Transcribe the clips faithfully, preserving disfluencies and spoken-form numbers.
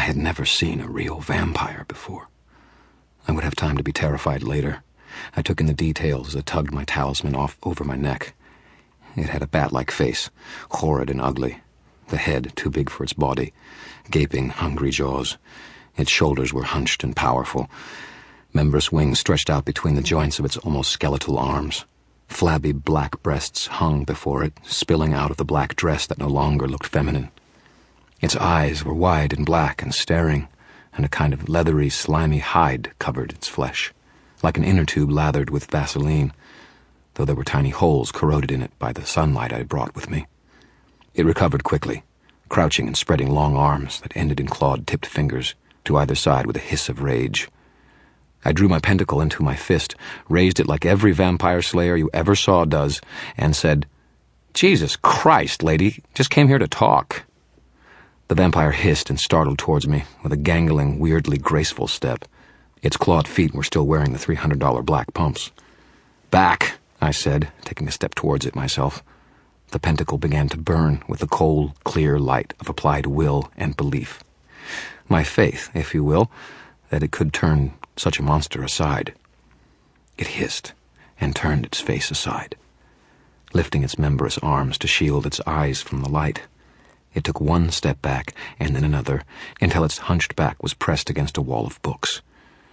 had never seen a real vampire before. I would have time to be terrified later. I took in the details as I tugged my talisman off over my neck. It had a bat-like face, horrid and ugly. The head, too big for its body, gaping, hungry jaws. Its shoulders were hunched and powerful. Membranous wings stretched out between the joints of its almost skeletal arms. Flabby black breasts hung before it, spilling out of the black dress that no longer looked feminine. Its eyes were wide and black and staring, and a kind of leathery, slimy hide covered its flesh, like an inner tube lathered with Vaseline, though there were tiny holes corroded in it by the sunlight I had brought with me. It recovered quickly, crouching and spreading long arms that ended in clawed-tipped fingers, to either side with a hiss of rage. I drew my pentacle into my fist, raised it like every vampire slayer you ever saw does, and said, "Jesus Christ, lady, just came here to talk." The vampire hissed and startled towards me with a gangling, weirdly graceful step. Its clawed feet were still wearing the three hundred dollar black pumps. "Back," I said, taking a step towards it myself. The pentacle began to burn with the cold, clear light of applied will and belief. My faith, if you will, that it could turn such a monster aside. It hissed and turned its face aside, lifting its membranous arms to shield its eyes from the light. It took one step back and then another, until its hunched back was pressed against a wall of books.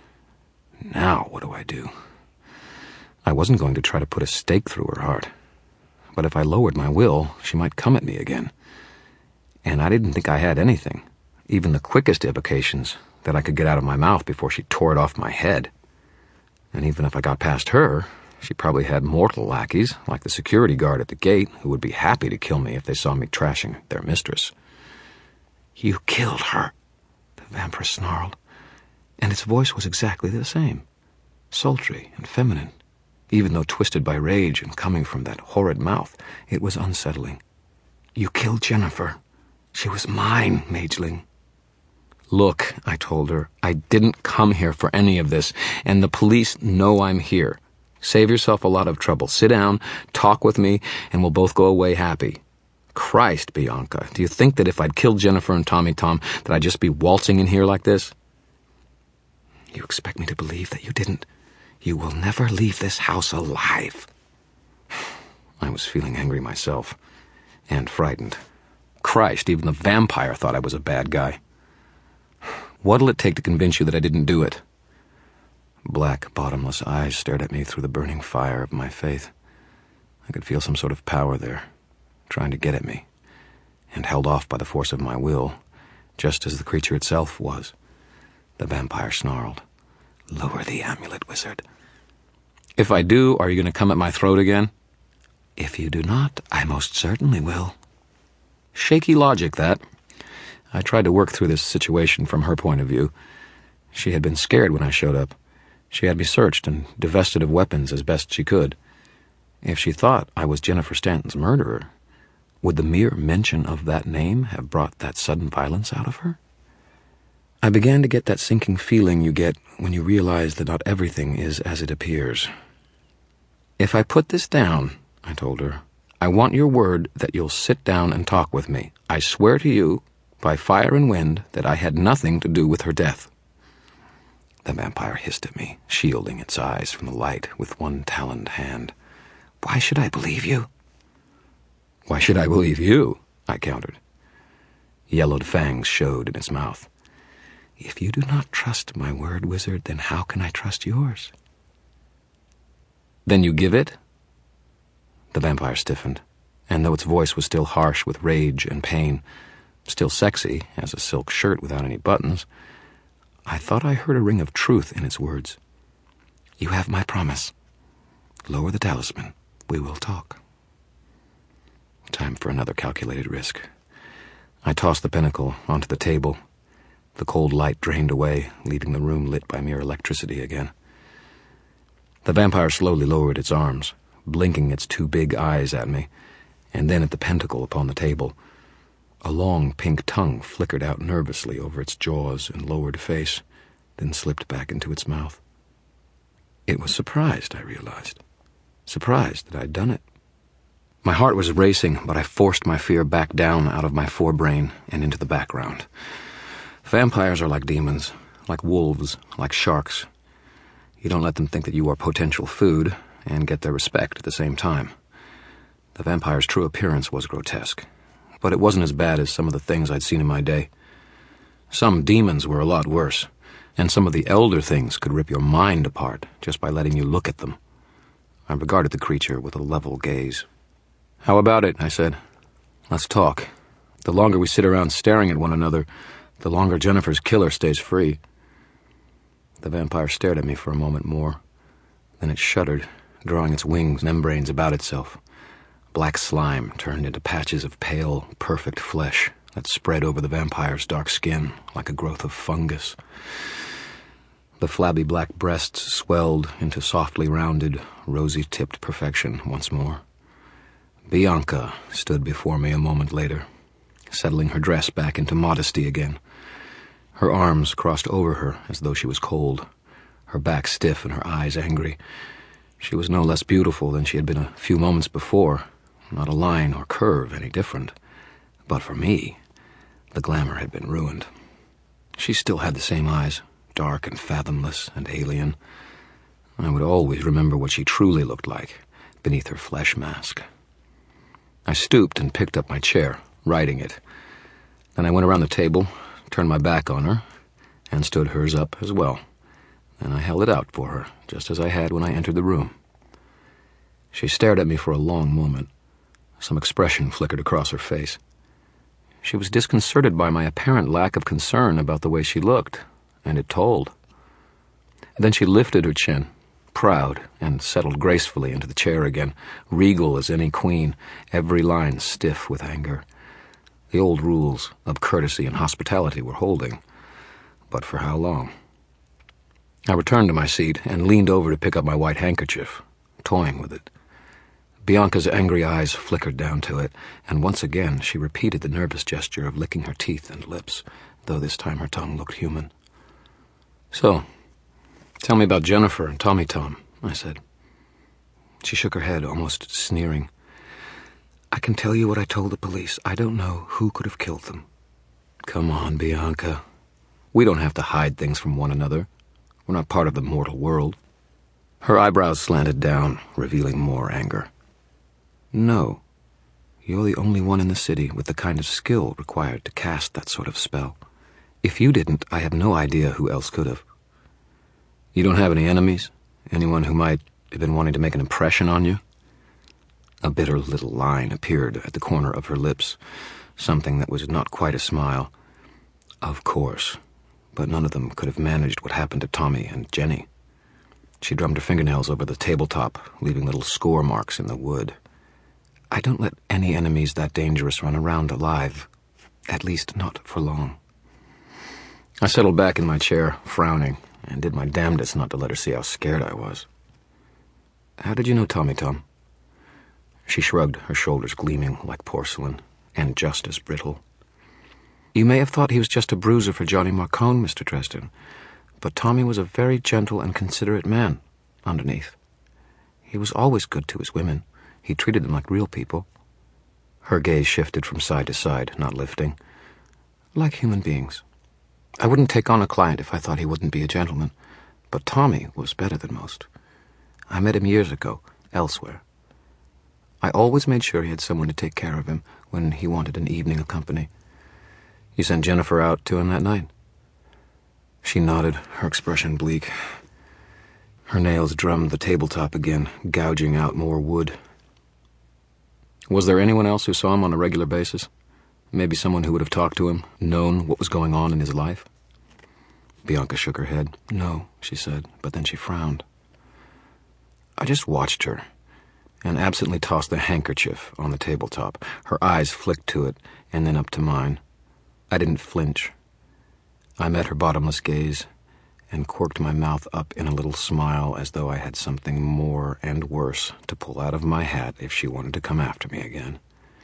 Now what do I do? I wasn't going to try to put a stake through her heart, but if I lowered my will, she might come at me again. And I didn't think I had anything, even the quickest evocations, that I could get out of my mouth before she tore it off my head. And even if I got past her, she probably had mortal lackeys, like the security guard at the gate, who would be happy to kill me if they saw me trashing their mistress. "You killed her," the vampire snarled, and its voice was exactly the same, sultry and feminine. Even though twisted by rage and coming from that horrid mouth, it was unsettling. "You killed Jennifer. She was mine, Mageling." "Look," I told her, "I didn't come here for any of this, and the police know I'm here. Save yourself a lot of trouble. Sit down, talk with me, and we'll both go away happy." Christ, Bianca, do you think that if I'd killed Jennifer and Tommy Tom, that I'd just be waltzing in here like this? "You expect me to believe that you didn't? You will never leave this house alive." I was feeling angry myself, and frightened. Christ, even the vampire thought I was a bad guy. "What'll it take to convince you that I didn't do it?" Black, bottomless eyes stared at me through the burning fire of my faith. I could feel some sort of power there, trying to get at me, and held off by the force of my will, just as the creature itself was. The vampire snarled, "Lower the amulet, wizard." "If I do, are you going to come at my throat again?" "If you do not, I most certainly will." Shaky logic, that. I tried to work through this situation from her point of view. She had been scared when I showed up. She had me searched and divested of weapons as best she could. If she thought I was Jennifer Stanton's murderer, would the mere mention of that name have brought that sudden violence out of her? I began to get that sinking feeling you get when you realize that not everything is as it appears. "If I put this down," I told her, "I want your word that you'll sit down and talk with me. I swear to you, by fire and wind, that I had nothing to do with her death." The vampire hissed at me, shielding its eyes from the light with one taloned hand. "Why should I believe you?" "Why should I believe you?" I countered. Yellowed fangs showed in its mouth. "If you do not trust my word, wizard, then how can I trust yours?" "Then you give it?" The vampire stiffened, and though its voice was still harsh with rage and pain, still sexy as a silk shirt without any buttons, I thought I heard a ring of truth in its words. "You have my promise. Lower the talisman. We will talk." Time for another calculated risk. I tossed the pinnacle onto the table. The cold light drained away, leaving the room lit by mere electricity again. The vampire slowly lowered its arms, blinking its two big eyes at me, and then at the pentacle upon the table. A long pink tongue flickered out nervously over its jaws and lowered face, then slipped back into its mouth. It was surprised, I realized. Surprised that I'd done it. My heart was racing, but I forced my fear back down out of my forebrain and into the background. Vampires are like demons, like wolves, like sharks. You don't let them think that you are potential food and get their respect at the same time. The vampire's true appearance was grotesque, but it wasn't as bad as some of the things I'd seen in my day. Some demons were a lot worse, and some of the elder things could rip your mind apart just by letting you look at them. I regarded the creature with a level gaze. "How about it?" I said. "Let's talk. The longer we sit around staring at one another, the longer Jennifer's killer stays free." The vampire stared at me for a moment more. Then it shuddered, drawing its wings membranes about itself. Black slime turned into patches of pale, perfect flesh that spread over the vampire's dark skin like a growth of fungus. The flabby black breasts swelled into softly rounded, rosy-tipped perfection once more. Bianca stood before me a moment later, settling her dress back into modesty again. Her arms crossed over her as though she was cold, her back stiff and her eyes angry. She was no less beautiful than she had been a few moments before, not a line or curve any different. But for me, the glamour had been ruined. She still had the same eyes, dark and fathomless and alien. I would always remember what she truly looked like beneath her flesh mask. I stooped and picked up my chair, righting it. Then I went around the table, turned my back on her, and stood hers up as well. Then I held it out for her, just as I had when I entered the room. She stared at me for a long moment. Some expression flickered across her face. She was disconcerted by my apparent lack of concern about the way she looked, and it told. Then she lifted her chin, proud, and settled gracefully into the chair again, regal as any queen, every line stiff with anger. The old rules of courtesy and hospitality were holding, but for how long? I returned to my seat and leaned over to pick up my white handkerchief, toying with it. Bianca's angry eyes flickered down to it, and once again she repeated the nervous gesture of licking her teeth and lips, though this time her tongue looked human. "So, tell me about Jennifer and Tommy Tom," I said. She shook her head, almost sneering. "I can tell you what I told the police. I don't know who could have killed them." "Come on, Bianca. We don't have to hide things from one another. We're not part of the mortal world." Her eyebrows slanted down, revealing more anger. "No. You're the only one in the city with the kind of skill required to cast that sort of spell. If you didn't, I have no idea who else could have." "You don't have any enemies? Anyone who might have been wanting to make an impression on you?" A bitter little line appeared at the corner of her lips, something that was not quite a smile. "Of course, but none of them could have managed what happened to Tommy and Jenny." She drummed her fingernails over the tabletop, leaving little score marks in the wood. "I don't let any enemies that dangerous run around alive, at least not for long." I settled back in my chair, frowning, and did my damnedest not to let her see how scared I was. "How did you know Tommy Tom?" She shrugged, her shoulders gleaming like porcelain, and just as brittle. "You may have thought he was just a bruiser for Johnny Marcone, Mister Dresden, but Tommy was a very gentle and considerate man, underneath. He was always good to his women. He treated them like real people." Her gaze shifted from side to side, not lifting. "Like human beings. I wouldn't take on a client if I thought he wouldn't be a gentleman, but Tommy was better than most. I met him years ago, elsewhere. I always made sure he had someone to take care of him when he wanted an evening of company." "You sent Jennifer out to him that night?" She nodded, her expression bleak. Her nails drummed the tabletop again, gouging out more wood. "Was there anyone else who saw him on a regular basis? Maybe someone who would have talked to him, known what was going on in his life?" Bianca shook her head. "No," she said, but then she frowned. I just watched her, and absently tossed the handkerchief on the tabletop. Her eyes flicked to it, and then up to mine. I didn't flinch. I met her bottomless gaze, and quirked my mouth up in a little smile as though I had something more and worse to pull out of my hat if she wanted to come after me again.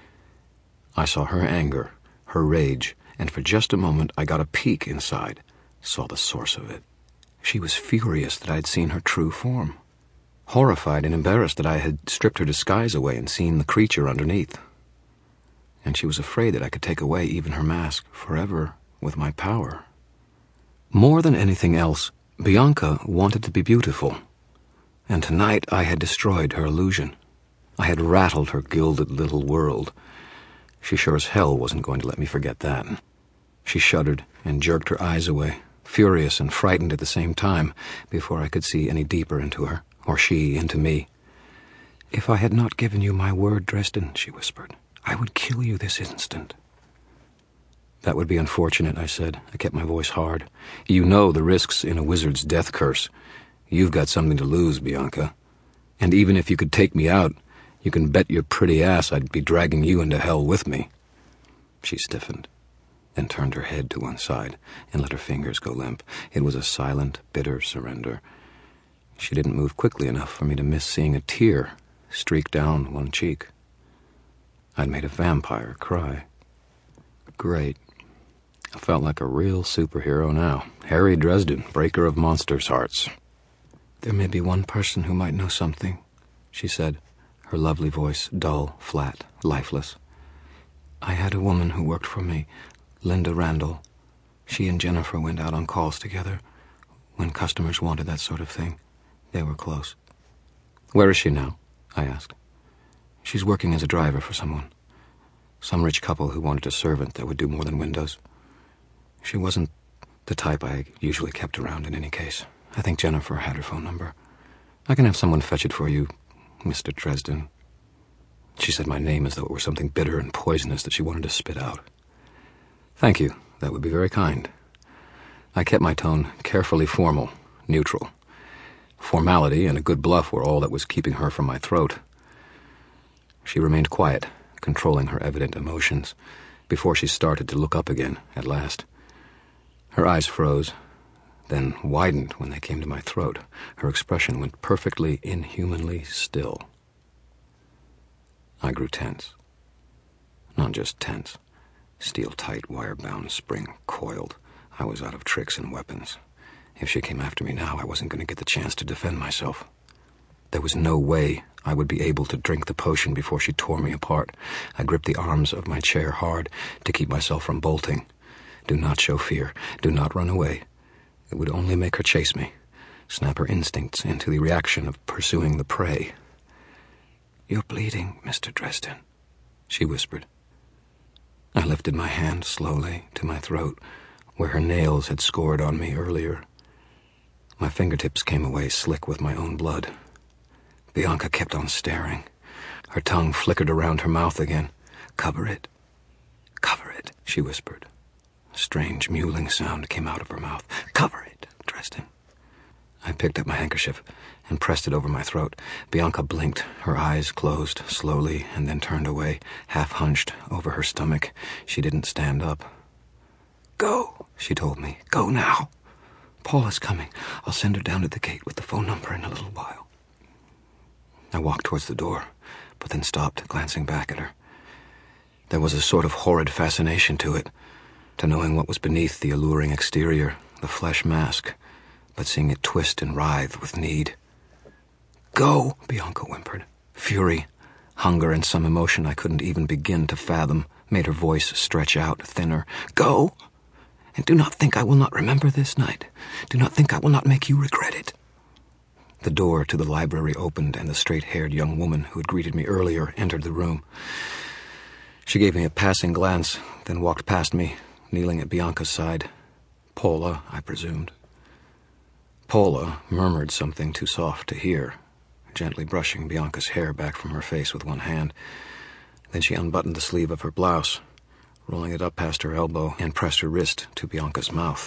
I saw her anger, her rage, and for just a moment I got a peek inside, saw the source of it. She was furious that I had seen her true form, horrified and embarrassed that I had stripped her disguise away and seen the creature underneath. And she was afraid that I could take away even her mask forever with my power. More than anything else, Bianca wanted to be beautiful, and tonight I had destroyed her illusion. I had rattled her gilded little world. She sure as hell wasn't going to let me forget that. She shuddered and jerked her eyes away, furious and frightened at the same time, before I could see any deeper into her, or she into me. "If I had not given you my word, Dresden," she whispered, "I would kill you this instant." "That would be unfortunate," I said. I kept my voice hard. "You know the risks in a wizard's death curse. You've got something to lose, Bianca. And even if you could take me out, you can bet your pretty ass I'd be dragging you into hell with me." She stiffened, then turned her head to one side and let her fingers go limp. It was a silent, bitter surrender. She didn't move quickly enough for me to miss seeing a tear streak down one cheek. I'd made a vampire cry. Great. I felt like a real superhero now. Harry Dresden, breaker of monsters' hearts. "There may be one person who might know something," she said, her lovely voice dull, flat, lifeless. "I had a woman who worked for me, Linda Randall. She and Jennifer went out on calls together. When customers wanted that sort of thing, they were close." "Where is she now?" I asked. "She's working as a driver for someone. Some rich couple who wanted a servant that would do more than windows. She wasn't the type I usually kept around in any case. I think Jennifer had her phone number. I can have someone fetch it for you, Mister Dresden." She said my name as though it were something bitter and poisonous that she wanted to spit out. "Thank you. That would be very kind." I kept my tone carefully formal, neutral. Formality and a good bluff were all that was keeping her from my throat. She remained quiet, controlling her evident emotions, before she started to look up again, at last. Her eyes froze, then widened when they came to my throat. Her expression went perfectly, inhumanly still. I grew tense. Not just tense. Steel-tight, wire-bound spring coiled. I was out of tricks and weapons. If she came after me now, I wasn't going to get the chance to defend myself. There was no way I would be able to drink the potion before she tore me apart. I gripped the arms of my chair hard to keep myself from bolting. Do not show fear. Do not run away. It would only make her chase me, snap her instincts into the reaction of pursuing the prey. "You're bleeding, Mister Dresden," she whispered. I lifted my hand slowly to my throat, where her nails had scored on me earlier. My fingertips came away slick with my own blood. Bianca kept on staring. Her tongue flickered around her mouth again. "Cover it. Cover it," she whispered. A strange mewling sound came out of her mouth. "Cover it, Dresden." I picked up my handkerchief and pressed it over my throat. Bianca blinked, her eyes closed slowly, and then turned away, half hunched over her stomach. She didn't stand up. "Go," she told me. "Go now. Paula's coming. I'll send her down to the gate with the phone number in a little while." I walked towards the door, but then stopped, glancing back at her. There was a sort of horrid fascination to it, to knowing what was beneath the alluring exterior, the flesh mask, but seeing it twist and writhe with need. "Go," Bianca whimpered. Fury, hunger, and some emotion I couldn't even begin to fathom made her voice stretch out thinner. "Go, and do not think I will not remember this night. Do not think I will not make you regret it." The door to the library opened, and the straight-haired young woman who had greeted me earlier entered the room. She gave me a passing glance, then walked past me, kneeling at Bianca's side. Paula, I presumed. Paula murmured something too soft to hear, gently brushing Bianca's hair back from her face with one hand. Then she unbuttoned the sleeve of her blouse, rolling it up past her elbow, and pressed her wrist to Bianca's mouth.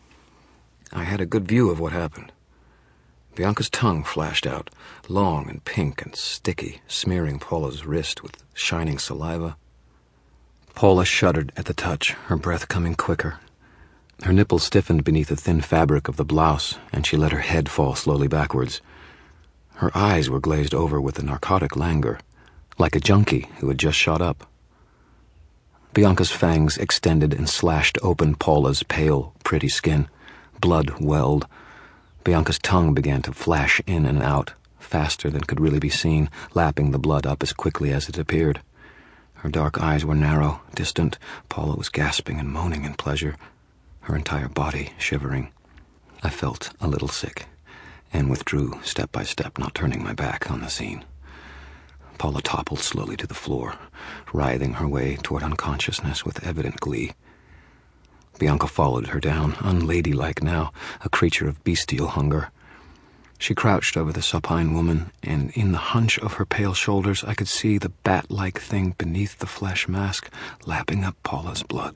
I had a good view of what happened. Bianca's tongue flashed out, long and pink and sticky, smearing Paula's wrist with shining saliva. Paula shuddered at the touch, her breath coming quicker. Her nipples stiffened beneath the thin fabric of the blouse, and she let her head fall slowly backwards. Her eyes were glazed over with a narcotic languor, like a junkie who had just shot up. Bianca's fangs extended and slashed open Paula's pale, pretty skin. Blood welled. Bianca's tongue began to flash in and out, faster than could really be seen, lapping the blood up as quickly as it appeared. Her dark eyes were narrow, distant. Paula was gasping and moaning in pleasure. her entire body shivering. I felt a little sick and withdrew step by step, not turning my back on the scene. Paula toppled slowly to the floor, writhing her way toward unconsciousness with evident glee. Bianca followed her down, unladylike now, a creature of bestial hunger. She crouched over the supine woman, and in the hunch of her pale shoulders I could see the bat-like thing beneath the flesh mask lapping up Paula's blood.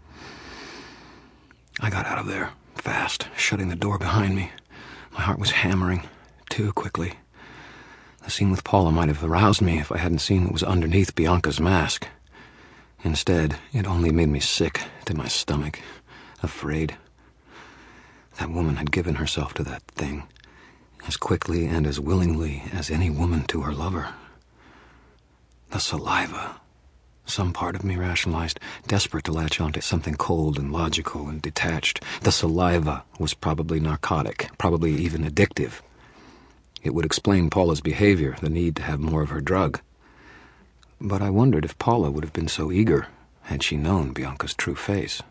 I got out of there, fast, shutting the door behind me. My heart was hammering, too quickly. The scene with Paula might have aroused me if I hadn't seen what was underneath Bianca's mask. Instead, it only made me sick to my stomach, afraid. That woman had given herself to that thing, as quickly and as willingly as any woman to her lover. The saliva. Some part of me rationalized, desperate to latch onto something cold and logical and detached. The saliva was probably narcotic, probably even addictive. It would explain Paula's behavior, the need to have more of her drug. But I wondered if Paula would have been so eager had she known Bianca's true face.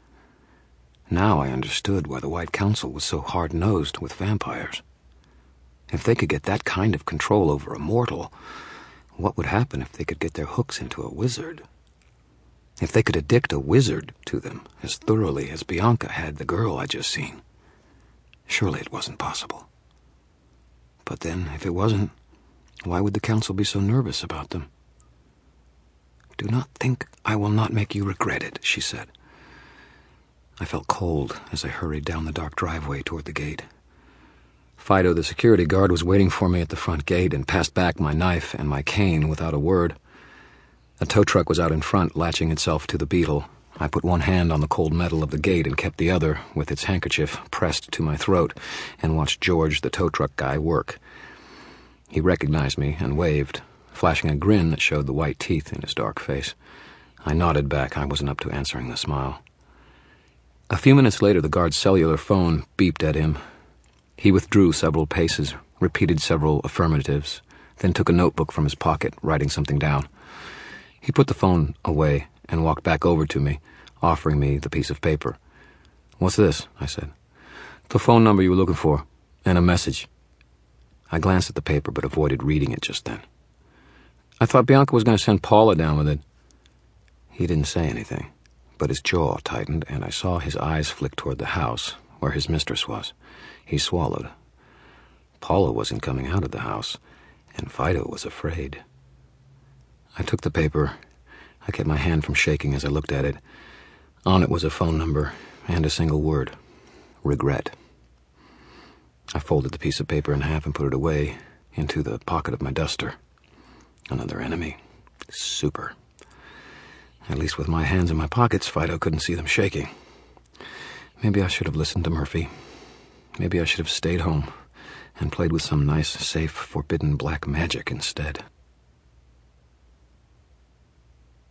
Now I understood why the White Council was so hard-nosed with vampires. If they could get that kind of control over a mortal, what would happen if they could get their hooks into a wizard? If they could addict a wizard to them as thoroughly as Bianca had the girl I'd just seen? Surely it wasn't possible. But then, if it wasn't, why would the Council be so nervous about them? "Do not think I will not make you regret it," she said. I felt cold as I hurried down the dark driveway toward the gate. Fido, the security guard, was waiting for me at the front gate and passed back my knife and my cane without a word. A tow truck was out in front, latching itself to the Beetle. I put one hand on the cold metal of the gate and kept the other, with its handkerchief, pressed to my throat, and watched George, the tow truck guy, work. He recognized me and waved, flashing a grin that showed the white teeth in his dark face. I nodded back. I wasn't up to answering the smile. A few minutes later, the guard's cellular phone beeped at him. He withdrew several paces, repeated several affirmatives, then took a notebook from his pocket, writing something down. He put the phone away and walked back over to me, offering me the piece of paper. "What's this?" I said. "The phone number you were looking for, and a message." I glanced at the paper but avoided reading it just then. "I thought Bianca was going to send Paula down with it." He didn't say anything, but his jaw tightened, and I saw his eyes flick toward the house, where his mistress was. He swallowed. Paula wasn't coming out of the house, and Fido was afraid. I took the paper. I kept my hand from shaking as I looked at it. On it was a phone number and a single word: regret. I folded the piece of paper in half and put it away into the pocket of my duster. Another enemy. Super. At least with my hands in my pockets, Fido couldn't see them shaking. Maybe I should have listened to Murphy. Maybe I should have stayed home and played with some nice, safe, forbidden black magic instead.